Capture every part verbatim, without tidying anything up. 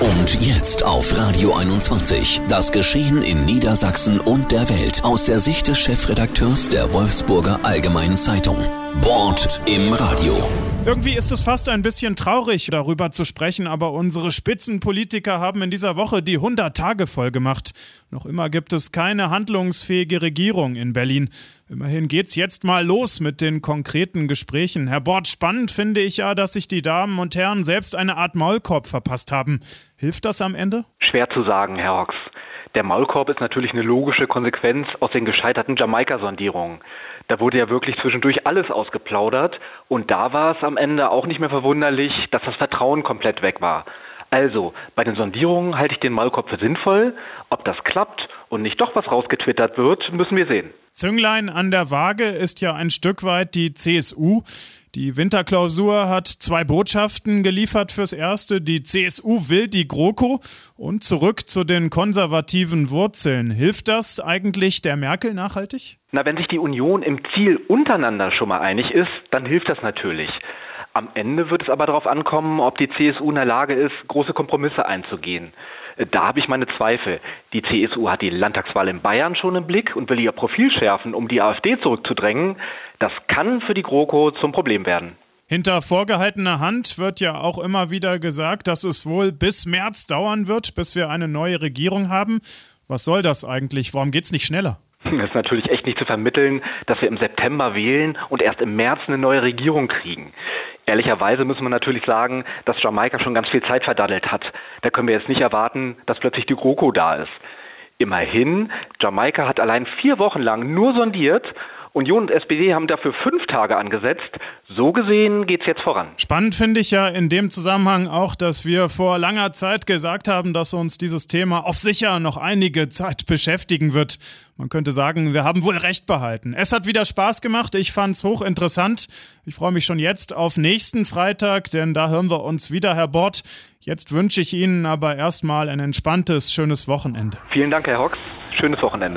Und jetzt auf Radio einundzwanzig. Das Geschehen in Niedersachsen und der Welt aus der Sicht des Chefredakteurs der Wolfsburger Allgemeinen Zeitung. Bord im Radio. Irgendwie ist es fast ein bisschen traurig, darüber zu sprechen, aber unsere Spitzenpolitiker haben in dieser Woche die hundert Tage voll gemacht. Noch immer gibt es keine handlungsfähige Regierung in Berlin. Immerhin geht's jetzt mal los mit den konkreten Gesprächen. Herr Bord, spannend finde ich ja, dass sich die Damen und Herren selbst eine Art Maulkorb verpasst haben. Hilft das am Ende? Schwer zu sagen, Herr Hocks. Der Maulkorb ist natürlich eine logische Konsequenz aus den gescheiterten Jamaika-Sondierungen. Da wurde ja wirklich zwischendurch alles ausgeplaudert und da war es am Ende auch nicht mehr verwunderlich, dass das Vertrauen komplett weg war. Also, bei den Sondierungen halte ich den Maulkorb für sinnvoll. Ob das klappt und nicht doch was rausgetwittert wird, müssen wir sehen. Zünglein an der Waage ist ja ein Stück weit die C S U. Die Winterklausur hat zwei Botschaften geliefert fürs Erste. Die C S U will die GroKo und zurück zu den konservativen Wurzeln. Hilft das eigentlich der Merkel nachhaltig? Na, wenn sich die Union im Ziel untereinander schon mal einig ist, dann hilft das natürlich. Am Ende wird es aber darauf ankommen, ob die C S U in der Lage ist, große Kompromisse einzugehen. Da habe ich meine Zweifel. Die C S U hat die Landtagswahl in Bayern schon im Blick und will ihr Profil schärfen, um die AfD zurückzudrängen. Das kann für die GroKo zum Problem werden. Hinter vorgehaltener Hand wird ja auch immer wieder gesagt, dass es wohl bis März dauern wird, bis wir eine neue Regierung haben. Was soll das eigentlich? Warum geht's nicht schneller? Es ist natürlich echt nicht zu vermitteln, dass wir im September wählen und erst im März eine neue Regierung kriegen. Ehrlicherweise müssen wir natürlich sagen, dass Jamaika schon ganz viel Zeit verdaddelt hat. Da können wir jetzt nicht erwarten, dass plötzlich die GroKo da ist. Immerhin, Jamaika hat allein vier Wochen lang nur sondiert. Union und S P D haben dafür fünf Tage angesetzt. So gesehen geht's jetzt voran. Spannend finde ich ja in dem Zusammenhang auch, dass wir vor langer Zeit gesagt haben, dass uns dieses Thema auf sicher noch einige Zeit beschäftigen wird. Man könnte sagen, wir haben wohl recht behalten. Es hat wieder Spaß gemacht. Ich fand's hochinteressant. Ich freue mich schon jetzt auf nächsten Freitag, denn da hören wir uns wieder, Herr Bord. Jetzt wünsche ich Ihnen aber erstmal ein entspanntes, schönes Wochenende. Vielen Dank, Herr Hocks. Schönes Wochenende.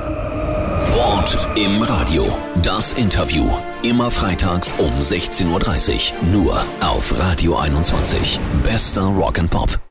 Bord im Radio. Das Interview. Immer freitags um sechzehn Uhr dreißig. Nur auf Radio einundzwanzig. Bester Rock'n'Pop.